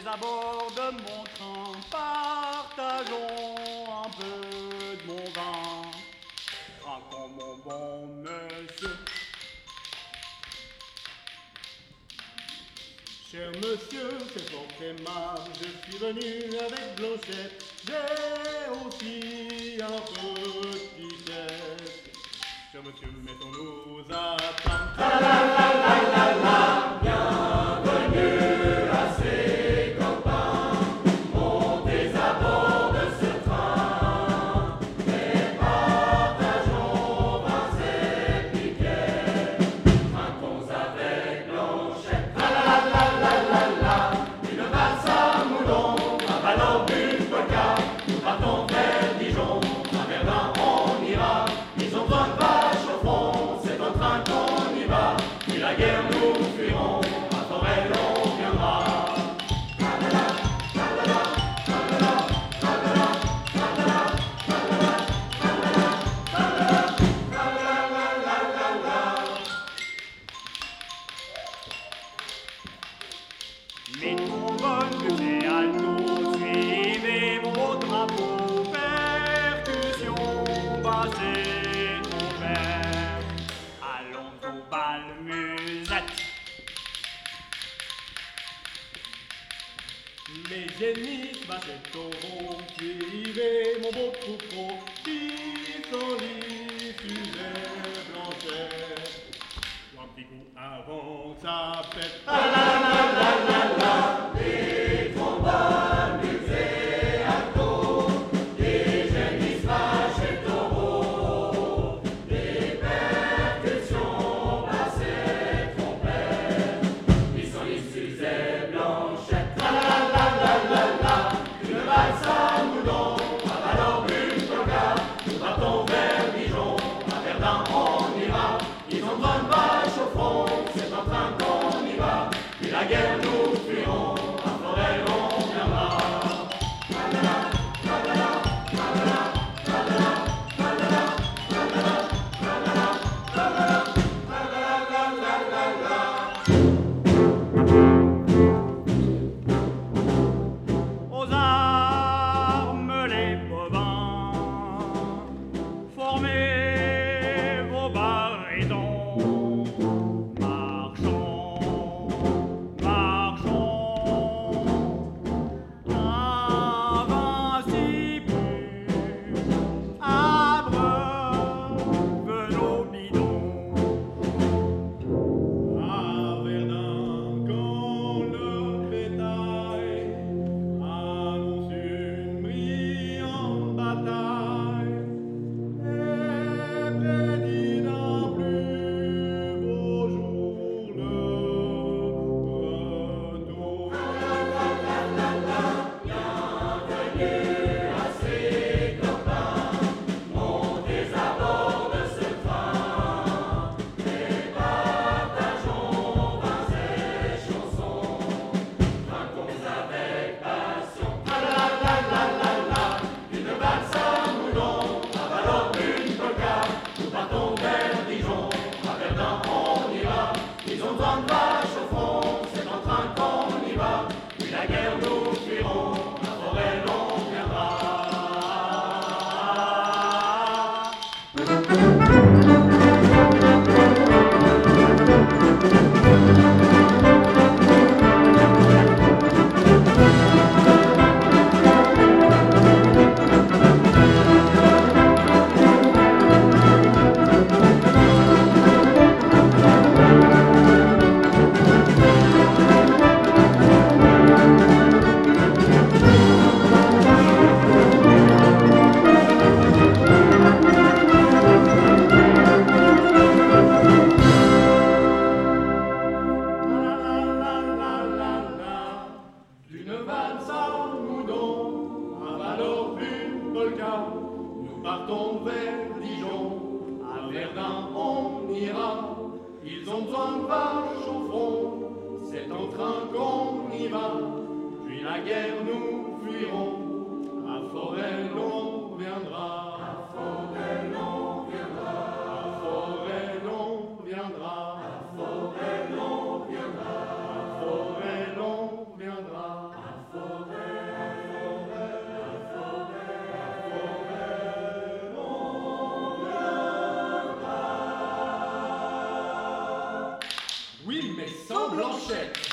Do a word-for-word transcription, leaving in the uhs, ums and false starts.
abords de mon train, partageons un peu de mon vin. Trinquons mon bon monsieur. Cher monsieur, c'est fort aimable, je suis venu avec Blanchette. J'ai aussi un petit test. Cher monsieur, mettons-nous à table. La la la la la la, bienvenue à ces copains. Montez à bord de ce train et partageons vins et piquets. Trinquons avec Blanchette. La la la la la la, une valse à moulon, un ballon, une polka. Nous partons vers Dijon, à Verdun on ira. Ils ont besoin de vaches au front, c'est en train qu'on y va. Puis la guerre nous fuirons, à Forêt on viendra. Tralala, tralala, tralala, tralala, tralala, tralala, tralala, tralala, tralala. Mes trombones, buffets, altos, suivez vos drapeaux, percussion, basse et trompette. Allons au bal, musette. Mes génies, bassette, taureaux, suivez mon beau troupeau, pissenlit, sujet, Blanchette. Un petit coup avant que ça pète. Ah la la la la la, des trombones, buffets, altos, des génies, vaches et taureaux, des percussions, basses et trompettes, pissenlit, sujet, Blanchette. La la la la la la, une valse à moulon, un ballon, une polka. Nous partons vers Dijon, à Verdun on ira. Ils ont besoin de vaches au front, c'est en train qu'on y va. Puis la guerre nous fuirons, à Forêt on viendra. Tralala, tralala, tralala, tralala, tralala, tralala, tralala, tralala, tralala, la la la. Aux armes les bovins, formez vos baridons. Marchons, marchons, invinciples, abreuve nos bidons. À Verdun, quand le bétail annonce une brillante bataille et prédit d'un plus beau jour le retour. Bienvenue à ces copains, montez à bord de ce train et partageons vins et chansons. Trinquons avec passion. Ah la la la la la, une valse à moulon, un ballon, une polka. Nous partons vers Dijon, à Verdun on ira. Ils ont besoin de vaches au front, c'est en train qu'on y va. Puis la guerre nous fuirons, à Forêt l'on viendra. D'une valse à moudon, un ballon, une polka. Nous partons vers Dijon, à Verdun on ira. Ils ont besoin de vaches au front, c'est en train qu'on y va. Puis la guerre nous fuirons, à Forêt l'on viendra. À Forêt l'on viendra. À Forêt l'on viendra. À Forêt l'on viendra. À Forêt l'on viendra. sans Blanchette.